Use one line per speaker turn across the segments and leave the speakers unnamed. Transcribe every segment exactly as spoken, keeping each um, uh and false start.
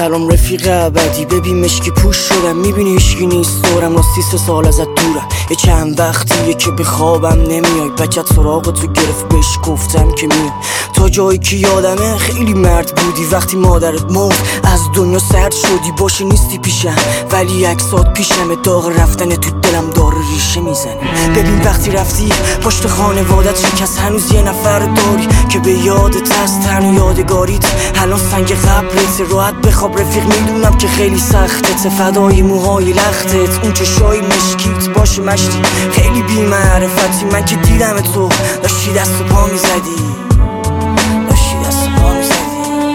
سلام رفیق ابدی، ببین مشکی پوش شدم، میبینی هیچکی نیست دورم، راستی سه سال ازت دورم. یه چند وقتیه که به خوابم نمیای، بچت سراغ تو گرفت بهش گفتم که میای. تا جایی که یادمه خیلی مرد بودی، وقتی مادرت مرد از دنیا سرد شدی. باشه نیستی پیشم ولی عکسات پیشمه، داغ رفتن تو دلم داره ریشه میزنه. ببین وقتی رفتی پشت خانوادت شکست، هنوز یه نفر داری که به یادت هست، تن یادگاریت الان سنگ قبرت. راحت بخواب رفیق، میدونم که خیلی سختت، فدای موهای لختت، اون چشای مشکیت باشه مشتی. خیلی بی معرفتی من که دیدم تو داشتی دست و پا میزدی، داشتی دست و پا میزدی.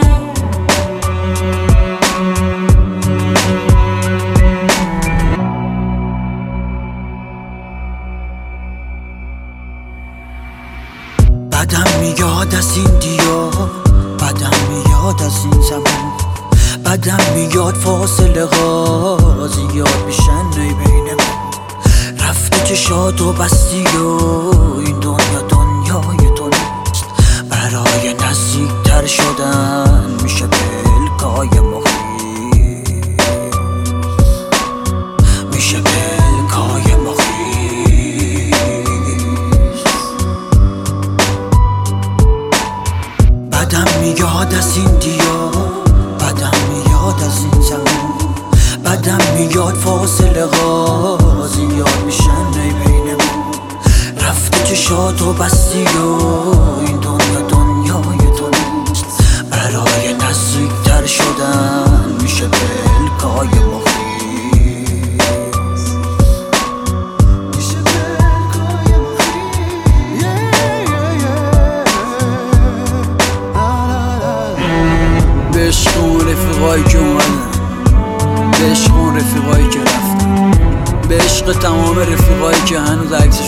بدم میاد از این دیار، بدم میاد از این زمان، بدم میاد فاصله ها زیاد میشن ای بین ما. رفته چشات و بستی و این دنیا دنیای تو نیست، برای نزدیک تر شدن میشه پلکای مخیز، میشه پلکای مخیز. بدم میاد از این دیار، بدم میاد از این زمان، بدم میاد فاصله ها زیاد میشن ای بین ما. رفته چشات و بستی و این دنیا دنیای تو نیست، برای نزدیک تر شدن میشه پلکای مخیز.
به عشق اون رفیقایی که اومدن، به عشق اون رفیقایی که رفتن، به عشق تمام رفیقایی که هنوز عکسش